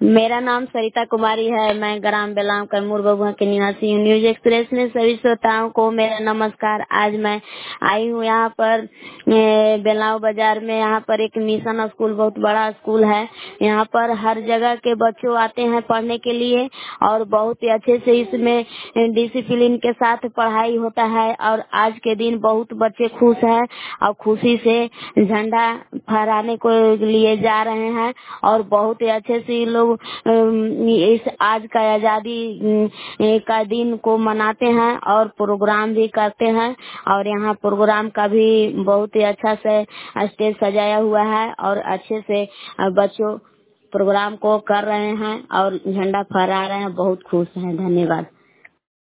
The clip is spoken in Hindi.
मेरा नाम सरिता कुमारी है। मैं ग्राम बेलाम कैमूर बबुआ के निवासी हूँ। न्यूज एक्सप्रेस में सभी श्रोताओं को मेरा नमस्कार। आज मैं आई हूँ यहाँ पर बेलाव बाजार में। यहाँ पर एक मिशन स्कूल, बहुत बड़ा स्कूल है। यहाँ पर हर जगह के बच्चों आते हैं पढ़ने के लिए और बहुत ही अच्छे से इसमें डिसिप्लिन के साथ पढ़ाई होता है। और आज के दिन बहुत बच्चे खुश हैं और खुशी से झंडा फहराने को लिए जा रहे हैं और बहुत ही अच्छे से लोग इस आज का आजादी का दिन को मनाते हैं और प्रोग्राम भी करते हैं। और यहाँ प्रोग्राम का भी बहुत ही अच्छा से स्टेज सजाया हुआ है और अच्छे से बच्चों प्रोग्राम को कर रहे हैं और झंडा फहरा रहे हैं। बहुत खुश हैं। धन्यवाद।